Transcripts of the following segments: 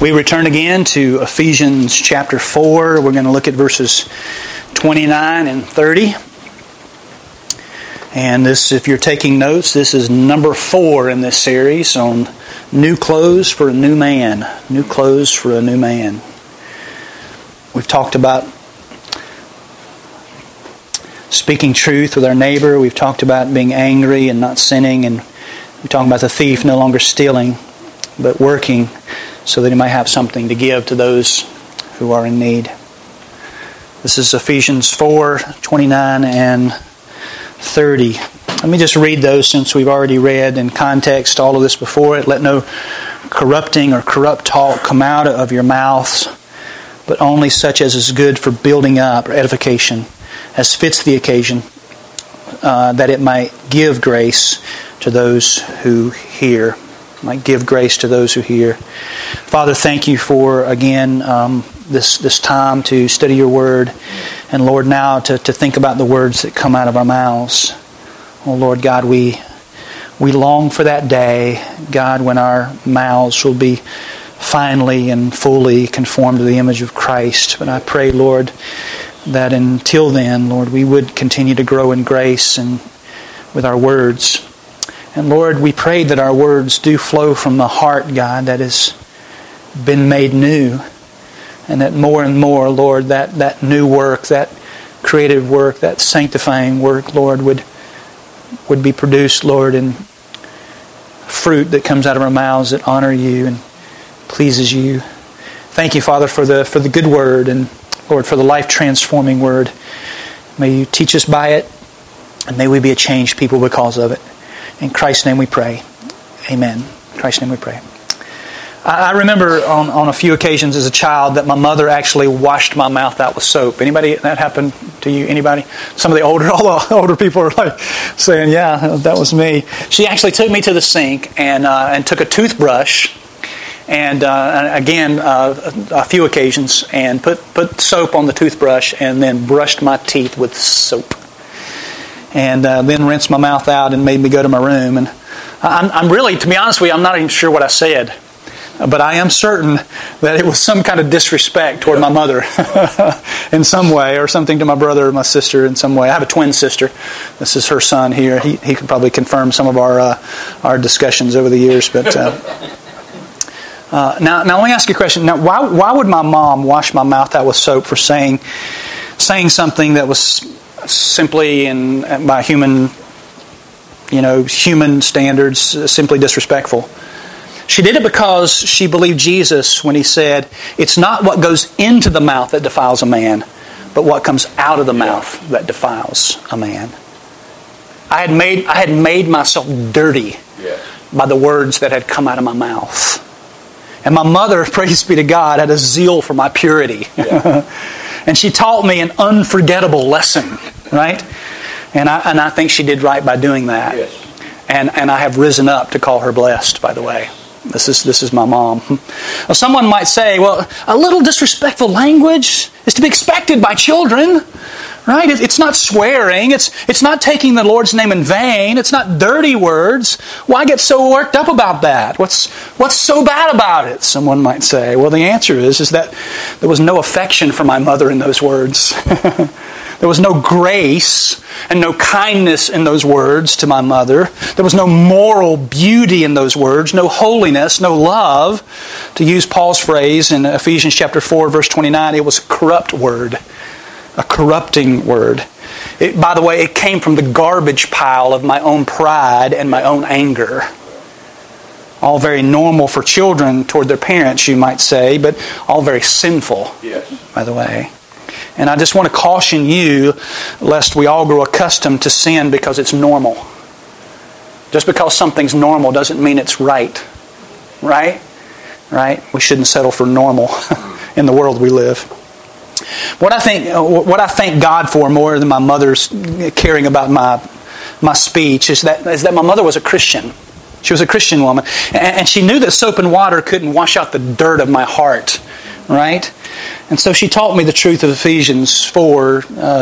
We return again to Ephesians chapter 4. We're going to look at verses 29 and 30. And this, if you're taking notes, this is number 4 in this series on new clothes for a new man. New clothes for a new man. We've talked about speaking truth with our neighbor. We've talked about being angry and not sinning. And we're talking about the thief no longer stealing, but working so that he might have something to give to those who are in need. This is Ephesians 4, 29 and 30. Let me just read those since we've already read in context all of this before it. Let no corrupting or corrupt talk come out of your mouths, but only such as is good for building up or edification, as fits the occasion, that it might give grace to those who hear. Might give grace to those who hear. Father, thank you for, again, this time to study your word. And Lord, now to think about the words that come out of our mouths. Oh Lord God, we long for that day, God, when our mouths will be finally and fully conformed to the image of Christ. But I pray, Lord, that until then, Lord, we would continue to grow in grace and with our words. And Lord, we pray that our words do flow from the heart, God, that has been made new. And that more and more, Lord, that new work, that creative work, that sanctifying work, Lord, would be produced, Lord, in fruit that comes out of our mouths that honor you and pleases you. Thank you, Father, for the good word, and Lord, for the life-transforming word. May you teach us by it, and may we be a changed people because of it. In Christ's name we pray. Amen. In Christ's name we pray. I remember on a few occasions as a child that my mother actually washed my mouth out with soap. Anybody, that happened to you? Anybody? Some of all the older people are like saying, yeah, that was me. She actually took me to the sink and took a toothbrush and again, a few occasions, and put soap on the toothbrush and then brushed my teeth with soap. And then rinsed my mouth out and made me go to my room. And I'm really, to be honest with you, I'm not even sure what I said. But I am certain that it was some kind of disrespect toward my mother in some way, or something to my brother or my sister in some way. I have a twin sister. This is her son here. He could probably confirm some of our discussions over the years. But now let me ask you a question. Now, why would my mom wash my mouth out with soap for saying something that was simply and by human standards, simply disrespectful? She did it because she believed Jesus when he said, "It's not what goes into the mouth that defiles a man, but what comes out of the mouth that defiles a man." I had made myself dirty by the words that had come out of my mouth. And my mother, praise be to God, had a zeal for my purity. And she taught me an unforgettable lesson, right? And I think she did right by doing that. Yes. And I have risen up to call her blessed, by the way. This is my mom. Well, someone might say, well, a little disrespectful language is to be expected by children, right? It's not swearing. It's not taking the Lord's name in vain. It's not dirty words. Why get so worked up about that? What's so bad about it? Someone might say. Well, the answer is that there was no affection for my mother in those words. There was no grace and no kindness in those words to my mother. There was no moral beauty in those words, no holiness, no love. To use Paul's phrase in Ephesians chapter 4, verse 29, it was a corrupt word, a corrupting word. By the way, it came from the garbage pile of my own pride and my own anger. All very normal for children toward their parents, you might say, but all very sinful, by the way. And I just want to caution you, lest we all grow accustomed to sin because it's normal. Just because something's normal doesn't mean it's right. Right? We shouldn't settle for normal in the world we live. What I thank God for more than my mother's caring about my speech is that my mother was a Christian. She was a Christian woman. And she knew that soap and water couldn't wash out the dirt of my heart. Right? And so she taught me the truth of Ephesians 4,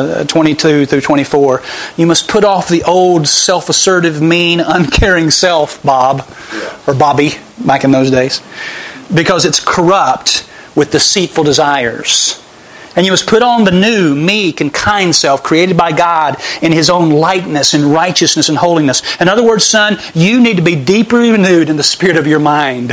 22 through 24. You must put off the old self-assertive, mean, uncaring self, Bob, or Bobby, back in those days. because it's corrupt with deceitful desires. And you must put on the new, meek, and kind self created by God in His own likeness and righteousness and holiness. In other words, son, you need to be deeply renewed in the spirit of your mind.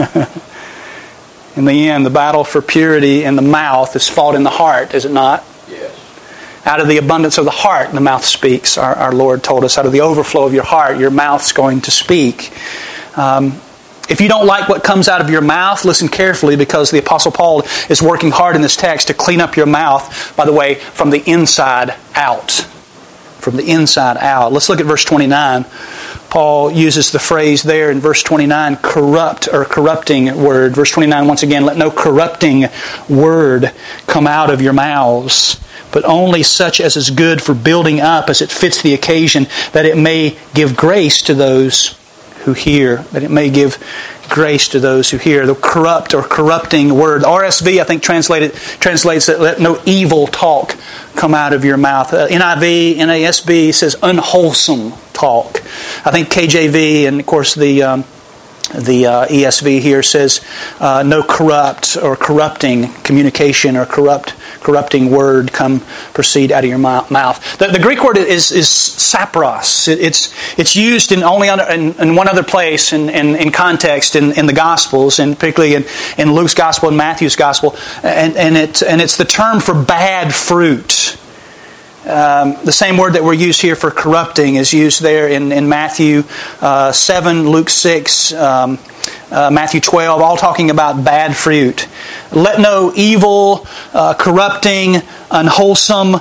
In the end, the battle for purity in the mouth is fought in the heart, is it not? Yes. Out of the abundance of the heart, the mouth speaks. Our Lord told us, out of the overflow of your heart, your mouth's going to speak. If you don't like what comes out of your mouth, listen carefully, because the Apostle Paul is working hard in this text to clean up your mouth, by the way, from the inside out. From the inside out. Let's look at verse 29. Paul uses the phrase there in verse 29, corrupt or corrupting word. Verse 29, once again, let no corrupting word come out of your mouths, but only such as is good for building up as it fits the occasion, that it may give grace to those who hear. That it may give grace to those who hear. The corrupt or corrupting word. RSV, I think, translates that let no evil talk come out of your mouth. NIV, NASB says unwholesome talk. I think KJV and, of course, the ESV here says no corrupt or corrupting communication or corrupting word proceed out of your mouth. The Greek word is sapros. It's used in only in one other place in context in the Gospels, and particularly in Luke's Gospel and Matthew's Gospel, and it's the term for bad fruit. The same word that we're used here for corrupting is used there in Matthew 7, Luke 6, Matthew 12, all talking about bad fruit. Let no evil, corrupting, unwholesome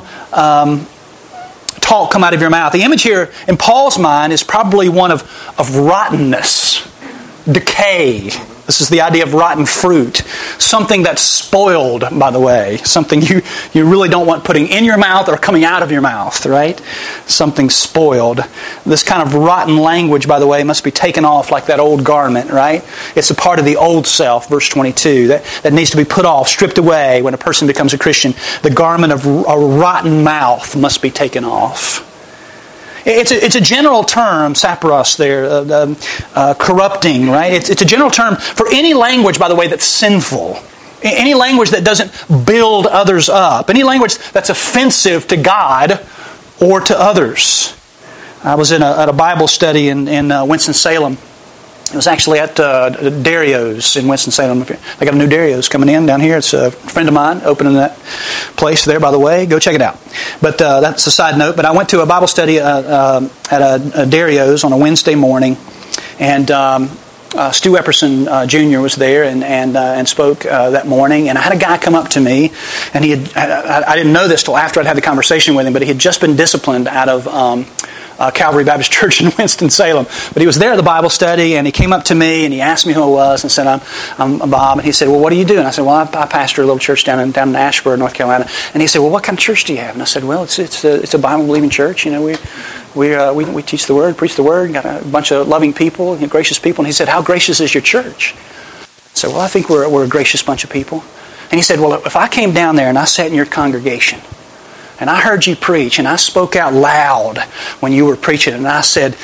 talk come out of your mouth. The image here in Paul's mind is probably one of rottenness, decay. This is the idea of rotten fruit. Something that's spoiled, by the way. Something you really don't want putting in your mouth or coming out of your mouth, right? Something spoiled. This kind of rotten language, by the way, must be taken off like that old garment, right? It's a part of the old self, verse 22, that needs to be put off, stripped away when a person becomes a Christian. The garment of a rotten mouth must be taken off. It's a general term, sapros there, corrupting, right? It's a general term for any language, by the way, that's sinful. Any language that doesn't build others up. Any language that's offensive to God or to others. I was at a Bible study in Winston-Salem. It was actually at Dario's in Winston-Salem. They got a new Dario's coming in down here. It's a friend of mine opening that place there, by the way. Go check it out. But that's a side note. But I went to a Bible study at a Dario's on a Wednesday morning. And Stu Epperson Jr. was there and spoke that morning. And I had a guy come up to me. And I didn't know this till after I'd had the conversation with him. But he had just been disciplined out of Calvary Baptist Church in Winston-Salem. But he was there at the Bible study, and he came up to me, and he asked me who I was, and said, I'm Bob. And he said, well, what do you do? And I said, well, I pastor a little church down in Ashburn, North Carolina. And he said, well, what kind of church do you have? And I said, well, it's a Bible-believing church. You know, we teach the Word, preach the Word, got a bunch of loving people, gracious people. And he said, how gracious is your church? I said, well, I think we're a gracious bunch of people. And he said, well, if I came down there and I sat in your congregation, and I heard you preach, and I spoke out loud when you were preaching, and I said,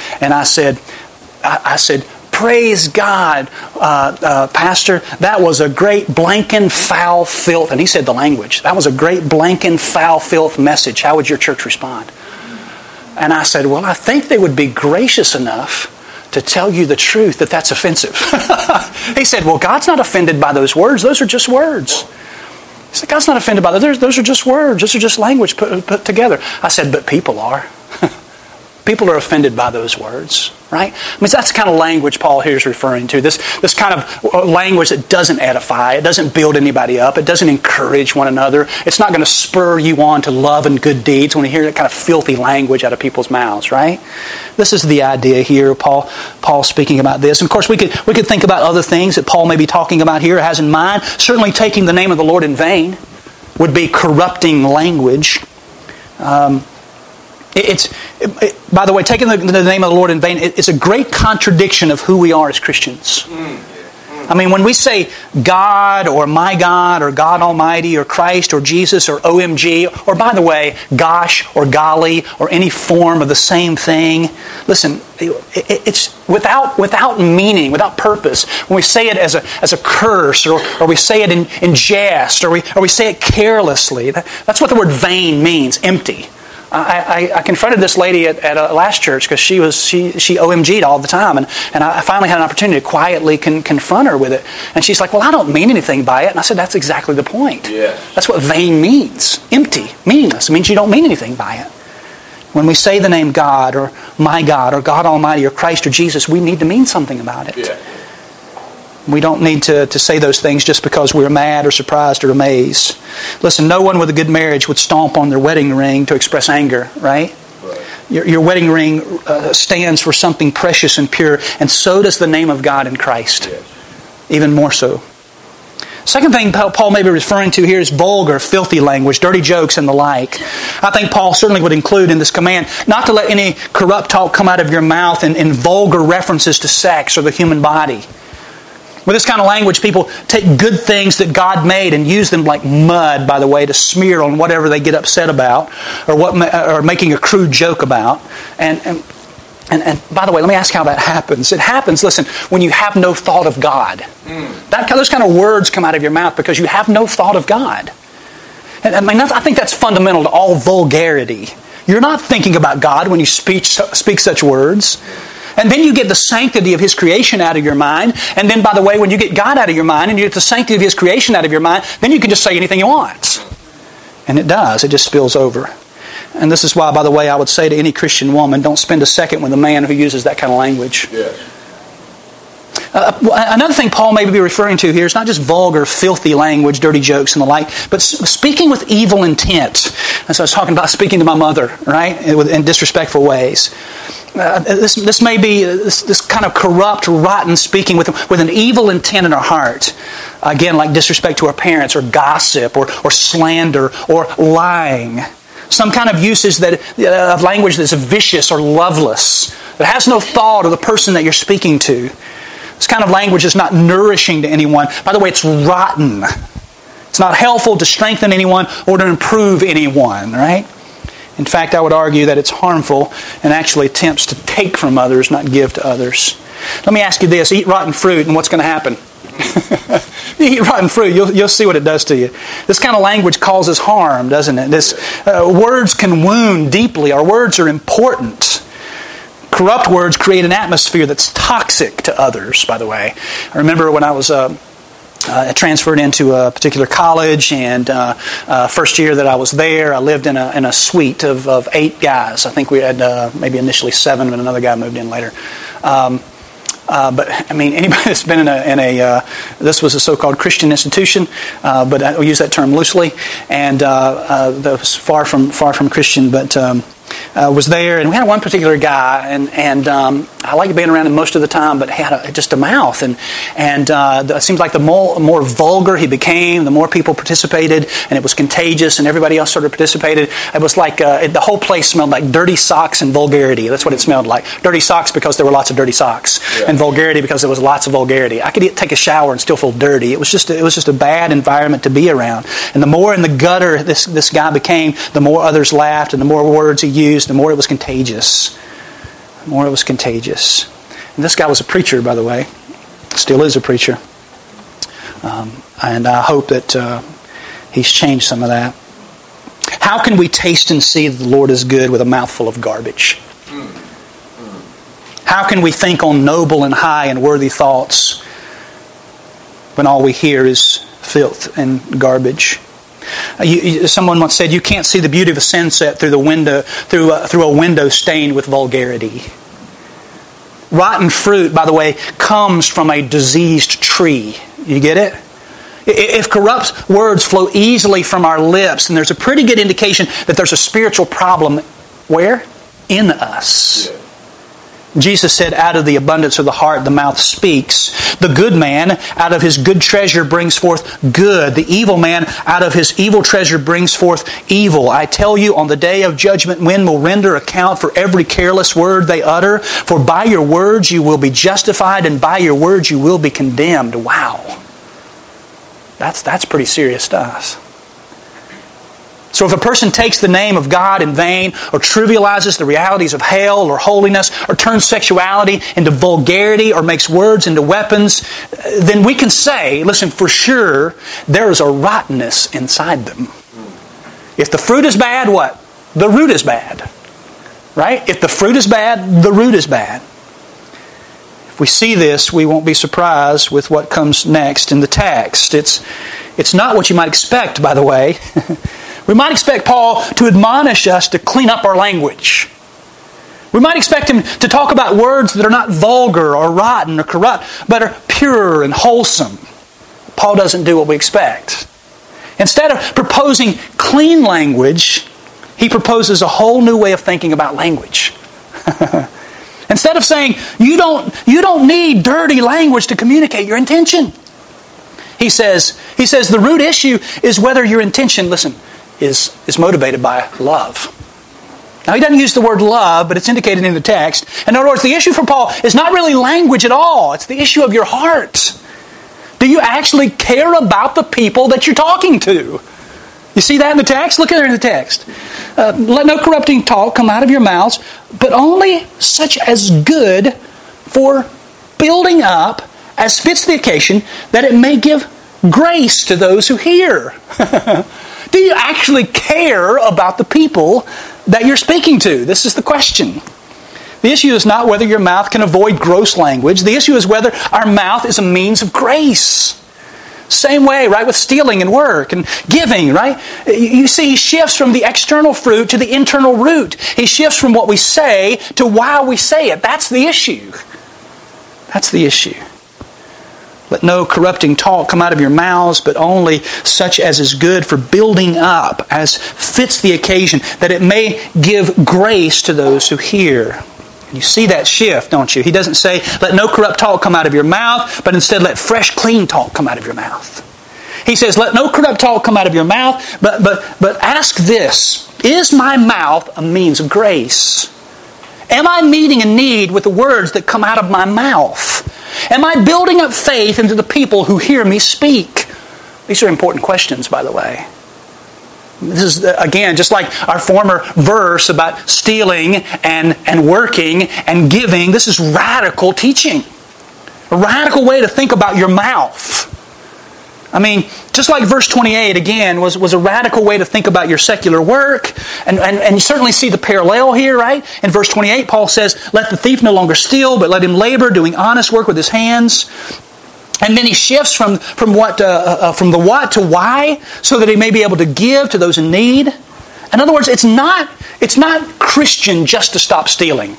praise God, Pastor, that was a great blanking foul filth. And he said the language. That was a great blanking foul filth message. How would your church respond? And I said, well, I think they would be gracious enough to tell you the truth that that's offensive. He said, well, God's not offended by those words. Those are just words. He said, God's not offended by that. Those are just words. Those are just language put together. I said, but people are. People are offended by those words, right? I mean, that's the kind of language Paul here is referring to. This kind of language that doesn't edify. It doesn't build anybody up. It doesn't encourage one another. It's not going to spur you on to love and good deeds when you hear that kind of filthy language out of people's mouths, right? This is the idea here. Paul speaking about this. And of course, we could think about other things that Paul may be talking about here, has in mind. Certainly taking the name of the Lord in vain would be corrupting language. By the way, taking the name of the Lord in vain, it's a great contradiction of who we are as Christians. I mean, when we say God or my God or God Almighty or Christ or Jesus or OMG or, by the way, gosh or golly or any form of the same thing, listen, it's without meaning, without purpose. When we say it as a curse or we say it in jest or we say it carelessly, that's what the word vain means, empty. I confronted this lady at a last church because she OMG'd all the time, and I finally had an opportunity to quietly confront her with it. And she's like, "Well, I don't mean anything by it." And I said, "That's exactly the point. Yes. That's what vain means. Empty, meaningless. It means you don't mean anything by it. When we say the name God or my God or God Almighty or Christ or Jesus, we need to mean something about it. Yeah. We don't need to say those things just because we're mad or surprised or amazed. Listen, no one with a good marriage would stomp on their wedding ring to express anger, right? Your wedding ring stands for something precious and pure, and so does the name of God in Christ. Yes. Even more so. Second thing Paul may be referring to here is vulgar, filthy language, dirty jokes and the like. I think Paul certainly would include in this command not to let any corrupt talk come out of your mouth in vulgar references to sex or the human body. With this kind of language, people take good things that God made and use them like mud, by the way, to smear on whatever they get upset about or making a crude joke about. And by the way, let me ask how that happens. It happens, listen, when you have no thought of God. Those kind of words come out of your mouth because you have no thought of God. And I think that's fundamental to all vulgarity. You're not thinking about God when you speak such words. And then you get the sanctity of His creation out of your mind. And then, by the way, when you get God out of your mind and you get the sanctity of His creation out of your mind, then you can just say anything you want. And it does. It just spills over. And this is why, by the way, I would say to any Christian woman, don't spend a second with a man who uses that kind of language. Yes. Another thing Paul may be referring to here is not just vulgar, filthy language, dirty jokes and the like, but speaking with evil intent. And so I was talking about speaking to my mother, right, in disrespectful ways. This may be this kind of corrupt, rotten speaking with an evil intent in our heart. Again, like disrespect to our parents, or gossip, or slander, or lying. Some kind of usage of language that's vicious or loveless, that has no thought of the person that you're speaking to. This kind of language is not nourishing to anyone. By the way, it's rotten. It's not helpful to strengthen anyone or to improve anyone, right? In fact, I would argue that it's harmful and actually attempts to take from others, not give to others. Let me ask you this. Eat rotten fruit and what's going to happen? You eat rotten fruit, you'll see what it does to you. This kind of language causes harm, doesn't it? Words can wound deeply. Our words are important. Corrupt words create an atmosphere that's toxic to others, by the way. I remember when I was transferred into a particular college, and first year that I was there, I lived in a suite of 8 guys. I think we had maybe initially 7, but another guy moved in later. But I mean, anybody that's been in a this was a so-called Christian institution, but I use that term loosely, and that was far from Christian, but. Was there, and we had one particular guy, and I liked being around him most of the time, but he had just a mouth, and it seems like the more vulgar he became, the more people participated, and it was contagious, and everybody else sort of participated. It was like the whole place smelled like dirty socks and vulgarity. That's what it smelled like. Dirty socks because there were lots of dirty socks, and vulgarity because there was lots of vulgarity. I could take a shower and still feel dirty. It was just a bad environment to be around. And the more in the gutter this guy became, the more others laughed, and the more words he used, the more it was contagious. The more it was contagious. And this guy was a preacher, by the way. Still is a preacher. And I hope that he's changed some of that. How can we taste and see that the Lord is good with a mouthful of garbage? How can we think on noble and high and worthy thoughts when all we hear is filth and garbage? Someone once said, "You can't see the beauty of a sunset through a window stained with vulgarity." Rotten fruit, by the way, comes from a diseased tree. You get it? If corrupt words flow easily from our lips, then there's a pretty good indication that there's a spiritual problem. Where? In us. Jesus said, out of the abundance of the heart, the mouth speaks. The good man, out of his good treasure, brings forth good. The evil man, out of his evil treasure, brings forth evil. I tell you, on the day of judgment, men will render account for every careless word they utter. For by your words you will be justified, and by your words you will be condemned. Wow. That's pretty serious stuff. So if a person takes the name of God in vain, or trivializes the realities of hell or holiness, or turns sexuality into vulgarity, or makes words into weapons, then we can say, listen, for sure, there is a rottenness inside them. If the fruit is bad, what? The root is bad. Right? If the fruit is bad, the root is bad. If we see this, we won't be surprised with what comes next in the text. It's not what you might expect, by the way. We might expect Paul to admonish us to clean up our language. We might expect him to talk about words that are not vulgar or rotten or corrupt, but are pure and wholesome. Paul doesn't do what we expect. Instead of proposing clean language, he proposes a whole new way of thinking about language. Instead of saying, you don't need dirty language to communicate your intention. He says the root issue is whether your intention, listen, is motivated by love. Now, he doesn't use the word love, but it's indicated in the text. In other words, the issue for Paul is not really language at all. It's the issue of your heart. Do you actually care about the people that you're talking to? You see that in the text? Look at it in the text. Let no corrupting talk come out of your mouths, but only such as good for building up as fits the occasion, that it may give grace to those who hear. Do you actually care about the people that you're speaking to? This is the question. The issue is not whether your mouth can avoid gross language. The issue is whether our mouth is a means of grace. Same way, right, with stealing and work and giving, right? You see, he shifts from the external fruit to the internal root. He shifts from what we say to why we say it. That's the issue. That's the issue. Let no corrupting talk come out of your mouths, but only such as is good for building up, as fits the occasion, that it may give grace to those who hear. You see that shift, don't you? He doesn't say, let no corrupt talk come out of your mouth, but instead let fresh, clean talk come out of your mouth. He says, let no corrupt talk come out of your mouth, but ask this, is my mouth a means of grace? Am I meeting a need with the words that come out of my mouth? Am I building up faith into the people who hear me speak? These are important questions, by the way. This is, again, just like our former verse about stealing and working and giving. This is radical teaching. A radical way to think about your mouth. I mean, just like verse 28, again, was a radical way to think about your secular work. And you certainly see the parallel here, right? In verse 28, Paul says, let the thief no longer steal, but let him labor, doing honest work with his hands. And then he shifts from the what to why, so that he may be able to give to those in need. In other words, it's not Christian just to stop stealing.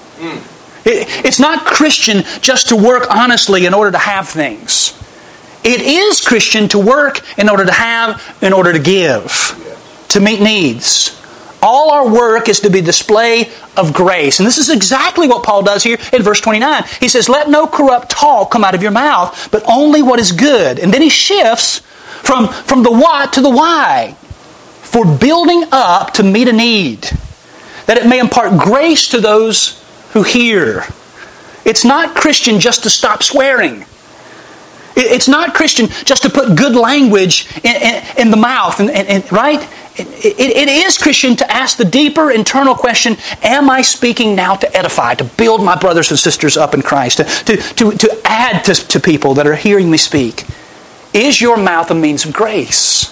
It's not Christian just to work honestly in order to have things. It is Christian to work in order to have, in order to give, to meet needs. All our work is to be a display of grace. And this is exactly what Paul does here in verse 29. He says, let no corrupt talk come out of your mouth, but only what is good. And then he shifts from the what to the why. For building up to meet a need, that it may impart grace to those who hear. It's not Christian just to stop swearing. It's not Christian just to put good language in the mouth, right? It is Christian to ask the deeper internal question, am I speaking now to edify, to build my brothers and sisters up in Christ, to add to people that are hearing me speak? Is your mouth a means of grace?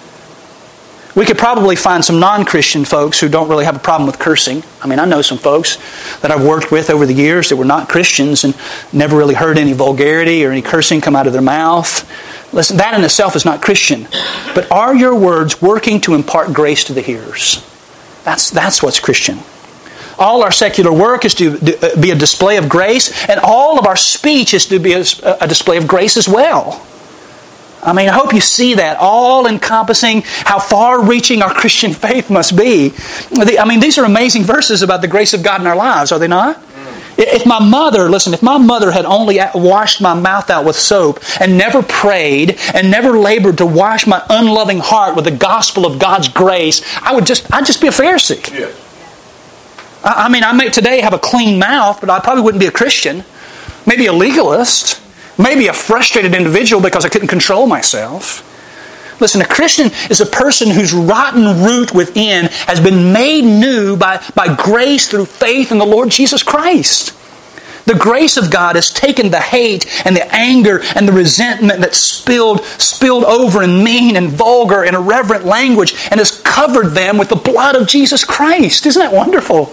We could probably find some non-Christian folks who don't really have a problem with cursing. I mean, I know some folks that I've worked with over the years that were not Christians and never really heard any vulgarity or any cursing come out of their mouth. Listen, that in itself is not Christian. But are your words working to impart grace to the hearers? That's what's Christian. All our secular work is to be a display of grace, and all of our speech is to be a display of grace as well. I mean, I hope you see that, all encompassing how far-reaching our Christian faith must be. I mean, these are amazing verses about the grace of God in our lives, are they not? If my mother had only washed my mouth out with soap and never prayed and never labored to wash my unloving heart with the gospel of God's grace, I'd just be a Pharisee. Yes. I mean, I may today have a clean mouth, but I probably wouldn't be a Christian. Maybe a legalist. Maybe a frustrated individual because I couldn't control myself. Listen, a Christian is a person whose rotten root within has been made new by grace through faith in the Lord Jesus Christ. The grace of God has taken the hate and the anger and the resentment that spilled over in mean and vulgar and irreverent language and has covered them with the blood of Jesus Christ. Isn't that wonderful?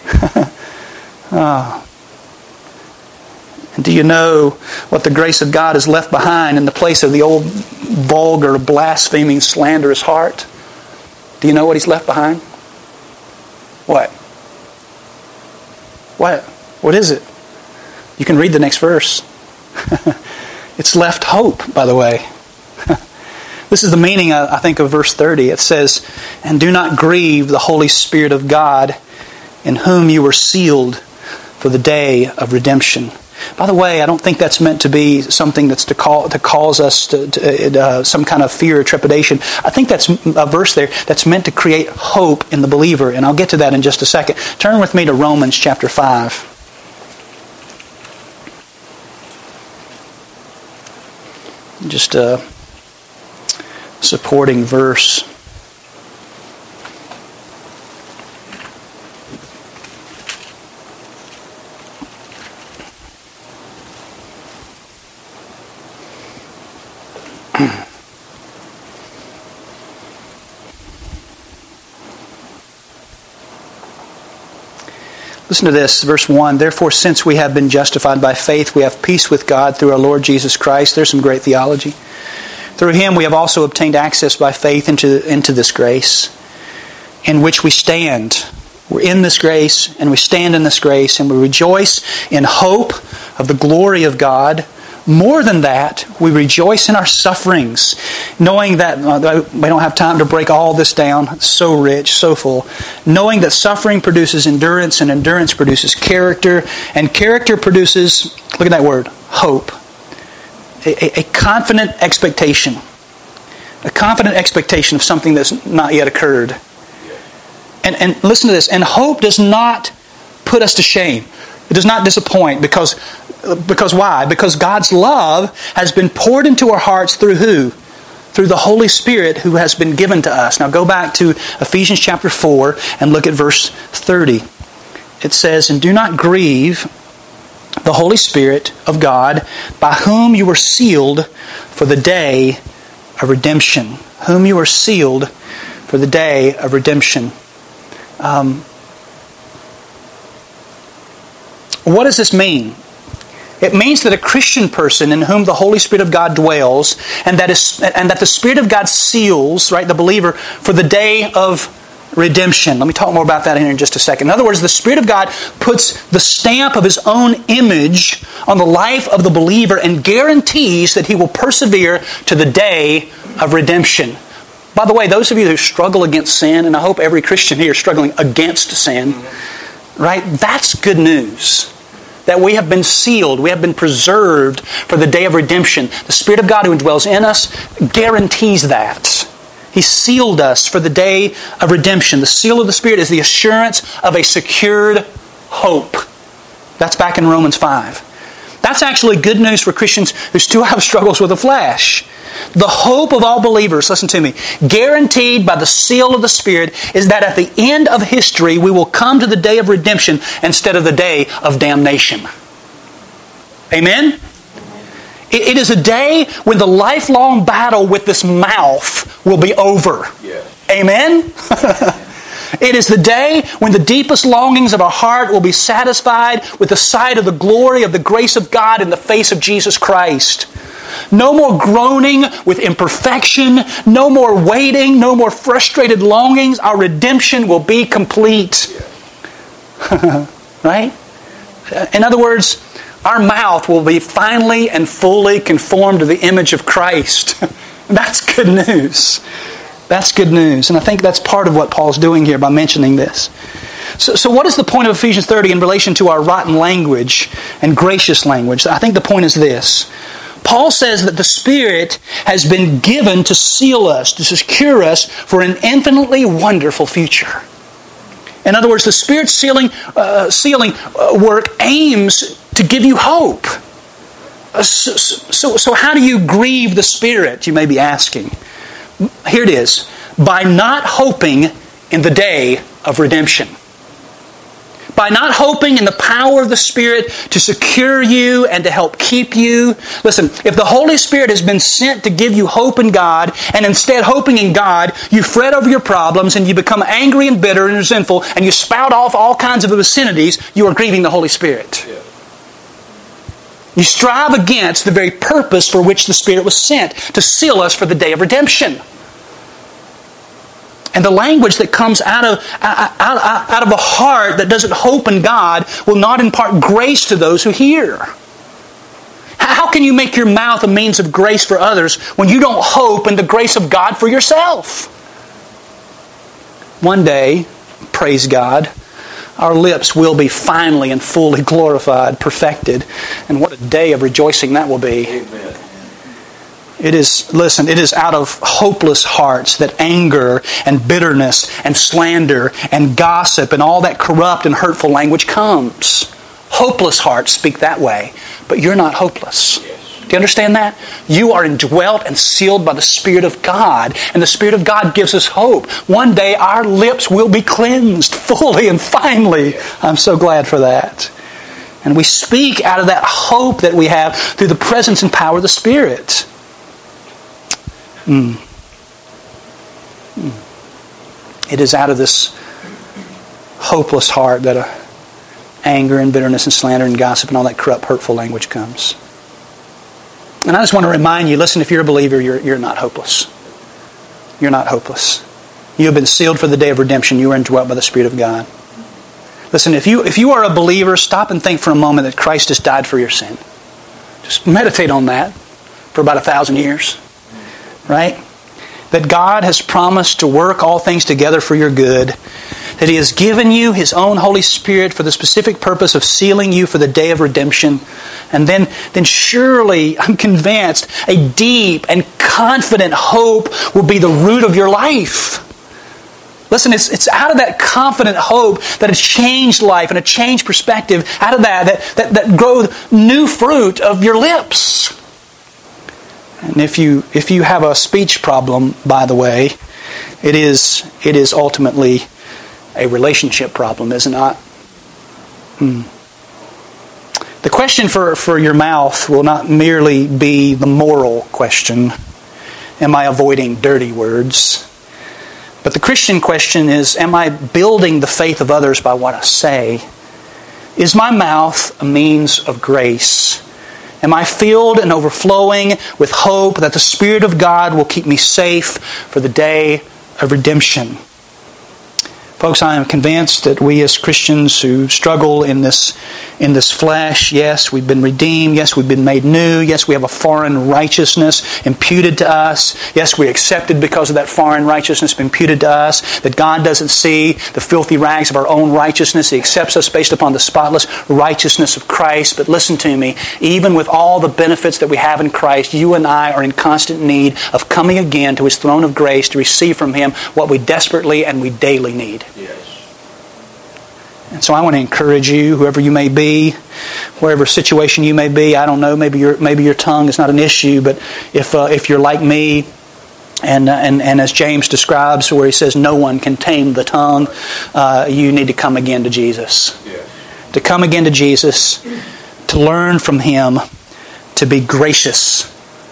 And do you know what the grace of God has left behind in the place of the old vulgar, blaspheming, slanderous heart? Do you know what He's left behind? What? What? What is it? You can read the next verse. It's left hope, by the way. This is the meaning, I think, of verse 30. It says, "And do not grieve the Holy Spirit of God, in whom you were sealed for the day of redemption." By the way, I don't think that's meant to be something that's to cause us to some kind of fear or trepidation. I think that's a verse there that's meant to create hope in the believer, and I'll get to that in just a second. Turn with me to Romans chapter 5. Just a supporting verse. Listen to this, verse 1. "Therefore, since we have been justified by faith, we have peace with God through our Lord Jesus Christ." There's some great theology. "Through Him we have also obtained access by faith into this grace, in which we stand." We're in this grace, and we stand in this grace, and we rejoice in hope of the glory of God. More than that, we rejoice in our sufferings, knowing that, we don't have time to break all this down, it's so rich, so full, knowing that suffering produces endurance, and endurance produces character, and character produces, look at that word, hope. A confident expectation. A confident expectation of something that's not yet occurred. And listen to this, and hope does not put us to shame. It does not disappoint, because why? Because God's love has been poured into our hearts through who? Through the Holy Spirit who has been given to us. Now go back to Ephesians chapter 4 and look at verse 30. It says, "And do not grieve the Holy Spirit of God, by whom you were sealed for the day of redemption." Whom you were sealed for the day of redemption. What does this mean? It means that a Christian person in whom the Holy Spirit of God dwells, and that the Spirit of God seals, right, the believer for the day of redemption. Let me talk more about that here in just a second. In other words, the Spirit of God puts the stamp of His own image on the life of the believer and guarantees that he will persevere to the day of redemption. By the way, those of you who struggle against sin, and I hope every Christian here is struggling against sin, right? That's good news. That we have been sealed, we have been preserved for the day of redemption. The Spirit of God who dwells in us guarantees that. He sealed us for the day of redemption. The seal of the Spirit is the assurance of a secured hope. That's back in Romans 5. That's actually good news for Christians who still have struggles with the flesh. The hope of all believers, listen to me, guaranteed by the seal of the Spirit, is that at the end of history we will come to the day of redemption instead of the day of damnation. Amen? It is a day when the lifelong battle with this mouth will be over. Yes. Amen? It is the day when the deepest longings of our heart will be satisfied with the sight of the glory of the grace of God in the face of Jesus Christ. No more groaning with imperfection. No more waiting. No more frustrated longings. Our redemption will be complete. Right? In other words, our mouth will be finally and fully conformed to the image of Christ. That's good news. That's good news. And I think that's part of what Paul's doing here by mentioning this. So what is the point of Ephesians 30 in relation to our rotten language and gracious language? I think the point is this. Paul says that the Spirit has been given to seal us, to secure us for an infinitely wonderful future. In other words, the Spirit's sealing work aims to give you hope. So how do you grieve the Spirit, you may be asking? Here it is. By not hoping in the day of redemption. By not hoping in the power of the Spirit to secure you and to help keep you. Listen, if the Holy Spirit has been sent to give you hope in God, and instead hoping in God, you fret over your problems and you become angry and bitter and resentful, and you spout off all kinds of obscenities, you are grieving the Holy Spirit. Yeah. You strive against the very purpose for which the Spirit was sent, to seal us for the day of redemption. And the language that comes out of a heart that doesn't hope in God will not impart grace to those who hear. How can you make your mouth a means of grace for others when you don't hope in the grace of God for yourself? One day, praise God, our lips will be finally and fully glorified, perfected. And what a day of rejoicing that will be. Amen. It is out of hopeless hearts that anger and bitterness and slander and gossip and all that corrupt and hurtful language comes. Hopeless hearts speak that way, but you're not hopeless. Do you understand that? You are indwelt and sealed by the Spirit of God, and the Spirit of God gives us hope. One day our lips will be cleansed fully and finally. I'm so glad for that. And we speak out of that hope that we have through the presence and power of the Spirit. It is out of this hopeless heart that anger and bitterness and slander and gossip and all that corrupt, hurtful language comes. And I just want to remind you, listen, if you're a believer, you're not hopeless. You're not hopeless. You have been sealed for the day of redemption. You are indwelt by the Spirit of God. Listen, if you are a believer, stop and think for a moment that Christ has died for your sin. Just meditate on that for about 1,000 years. Right? That God has promised to work all things together for your good. That He has given you His own Holy Spirit for the specific purpose of sealing you for the day of redemption. And then surely, I'm convinced, a deep and confident hope will be the root of your life. Listen, it's out of that confident hope that a changed life and a changed perspective, out of that grow new fruit of your lips. And if you have a speech problem, by the way, it is ultimately a relationship problem, is it not? The question for your mouth will not merely be the moral question. Am I avoiding dirty words? But the Christian question is, am I building the faith of others by what I say? Is my mouth a means of grace? Am I filled and overflowing with hope that the Spirit of God will keep me safe for the day of redemption? Folks, I am convinced that we as Christians who struggle in this flesh, yes, we've been redeemed, yes, we've been made new, yes, we have a foreign righteousness imputed to us, yes, we're accepted because of that foreign righteousness imputed to us, that God doesn't see the filthy rags of our own righteousness. He accepts us based upon the spotless righteousness of Christ. But listen to me, even with all the benefits that we have in Christ, you and I are in constant need of coming again to His throne of grace to receive from Him what we desperately and we daily need. Yes. And so I want to encourage you, whoever you may be, wherever situation you may be. I don't know, maybe your tongue is not an issue, but if you're like me, and as James describes, where he says no one can tame the tongue, you need to come again to Jesus. Yes. To come again to Jesus, to learn from Him, to be gracious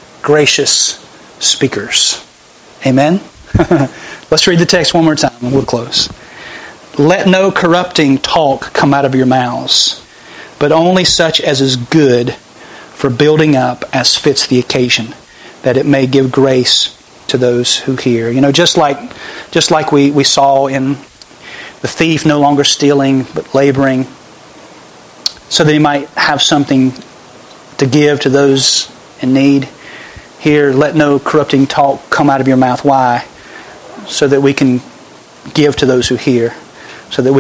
speakers. Amen? Let's read the text one more time and we'll close. Let no corrupting talk come out of your mouths, but only such as is good for building up as fits the occasion, that it may give grace to those who hear. You know, just like we saw in the thief no longer stealing but laboring, so that he might have something to give to those in need. Here, let no corrupting talk come out of your mouth. Why? So that we can give to those who hear. So that we can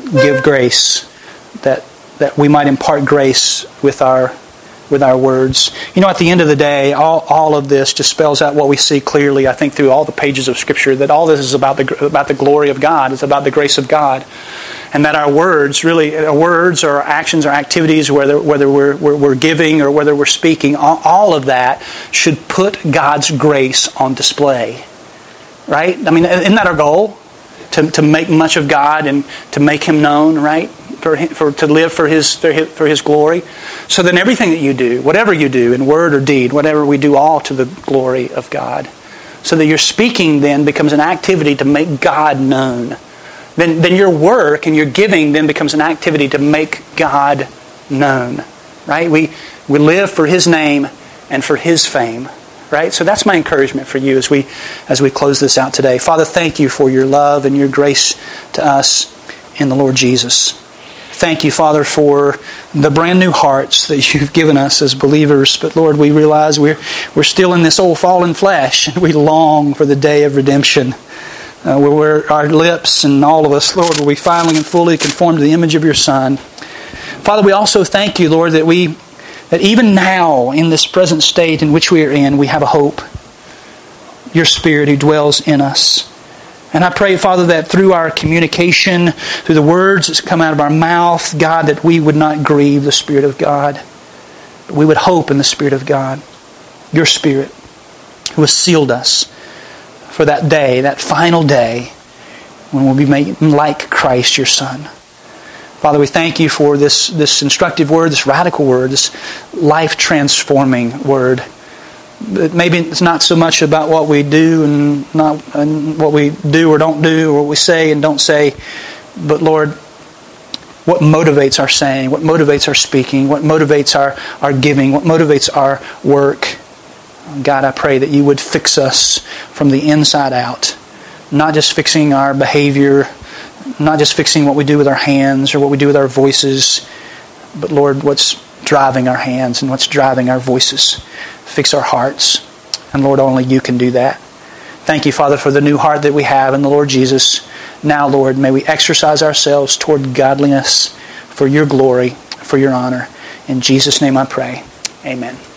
give grace, that we might impart grace with our words. You know, at the end of the day, all of this just spells out what we see clearly, I think, through all the pages of Scripture, that all this is about the glory of God. It's about the grace of God. And that our words, really, our words or our actions or activities, whether we're giving or whether we're speaking, all of that should put God's grace on display. Right? I mean, isn't that our goal? To make much of God and to make Him known, right? To live for His glory. So then everything that you do, whatever you do in word or deed, whatever we do, all to the glory of God. So that your speaking then becomes an activity to make God known. Then your work and your giving then becomes an activity to make God known. Right? We live for His name and for His fame. Right? So that's my encouragement for you as we close this out today. Father, thank you for your love and your grace to us in the Lord Jesus. Thank you, Father, for the brand new hearts that you've given us as believers. But Lord, we realize we're still in this old fallen flesh, and we long for the day of redemption. Where our lips and all of us, Lord, will be finally and fully conformed to the image of your Son. Father, we also thank you, Lord, that even now, in this present state in which we are in, we have a hope. Your Spirit who dwells in us. And I pray, Father, that through our communication, through the words that come out of our mouth, God, that we would not grieve the Spirit of God. But we would hope in the Spirit of God. Your Spirit who has sealed us for that day, that final day, when we'll be made like Christ, your Son. Father, we thank you for this instructive word, this radical word, this life-transforming word. Maybe it's not so much about what we do and what we do or don't do, or what we say and don't say, but Lord, what motivates our saying, what motivates our speaking, what motivates our giving, what motivates our work. God, I pray that you would fix us from the inside out, not just fixing our behavior, not just fixing what we do with our hands or what we do with our voices, but Lord, what's driving our hands and what's driving our voices. Fix our hearts. And Lord, only you can do that. Thank you, Father, for the new heart that we have in the Lord Jesus. Now, Lord, may we exercise ourselves toward godliness for your glory, for your honor. In Jesus' name I pray. Amen.